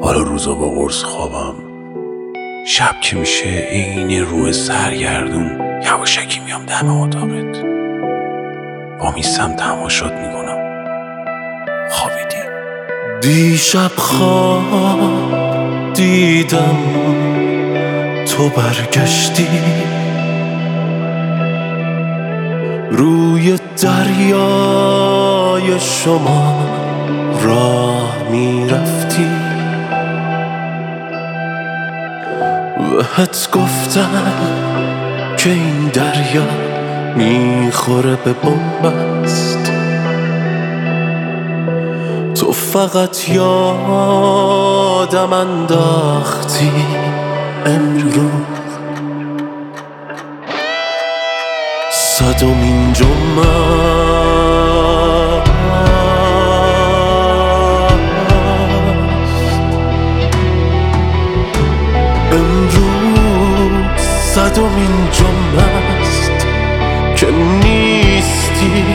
حالا روزا با قرص خوابم، شب که میشه عین روح سرگردون یواشکی میام دم اتاقت، با میستم تماشات میکنم. خوابیدی؟ دیشب خواب دیدم تو برگشتی، روی دریای شما راه میرفتی، بهت گفتم که این دریا میخوره به بنبست، تو فقط یادم انداختی امروز صدمین جمعه امروز صدمین جمعه است که نیستی.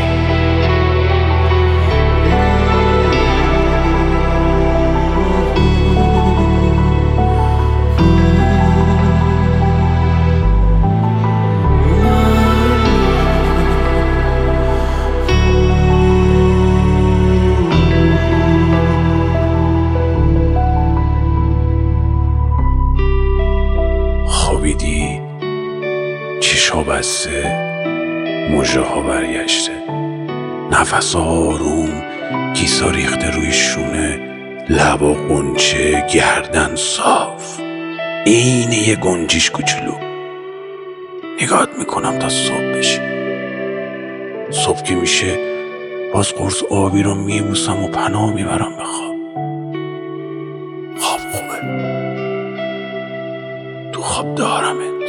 خوابیدی؟ چشا بسته، مژه ها برگشته، نفس آروم، گیسا ریخته روی شونه، لبا قنچه، گردن صاف، عین یه گنجیش کوچولو. نگاهت میکنم تا صبح بشه. صبح که میشه باز قرص آبی رو میبوسم و پناه میبرم به خواب. خواب خوبه، تو خواب دارمت.